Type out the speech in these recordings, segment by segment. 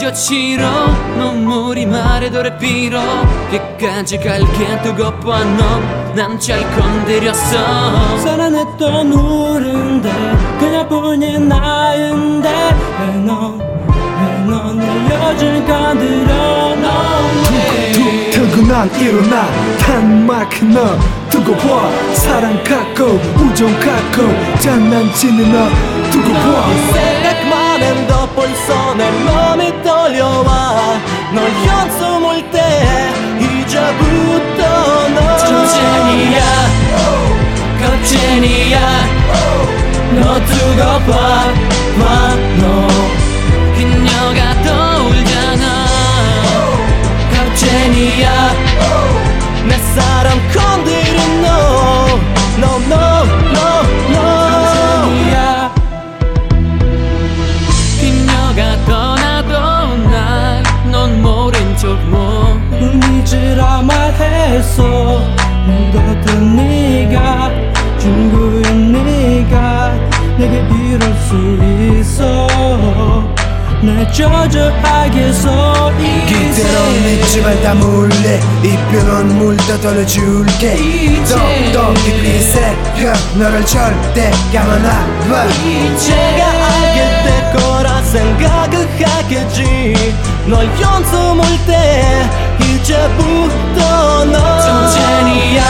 끝이로 눈물이 말에 도래비로 끝까지 갈게 두고 봐 넌 난 잘 건드렸어. 사랑했던 우린데 그녀뿐인 나인데 왜 넌 내 여길 건드려 툭툭 들고 난 일어나 탄막 너 두고 봐. 사랑 갖고 우정 갖고 장난치는 너 두고 봐. 생각만 해도 벌써 내 맘이 떨려와. 널 연습할 때 이제부터 너 전쟁이야 겁쟁이야 너 두고 봐 너 그녀가 떠올잖아. 겁쟁이야 내 사랑 건드린 너 전쟁이야 그녀가 떠나도 날 넌 모른 척 뭐 잊으라 말했어. 믿었던 네가 중구인 네가 내게 이럴 수 있어. 날 저주하겠어 기대로 믿지만 다 몰래 이별은 물더 돌려줄게. 더 깊이 새겨 너를 절대 가만 안 봐. 내가 알게 될 거라 생각을 하겠지. 널 연습할 때 이제부터 너 전쟁이야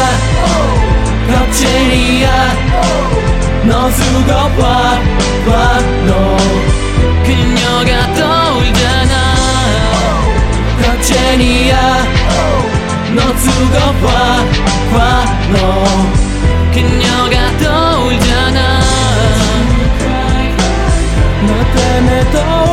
겁쟁이야 너 두고 봐 너 그녀가 떠올잖아. 겁쟁이야 너 두고 봐 너 그녀가 떠올잖아. 너 때문에 또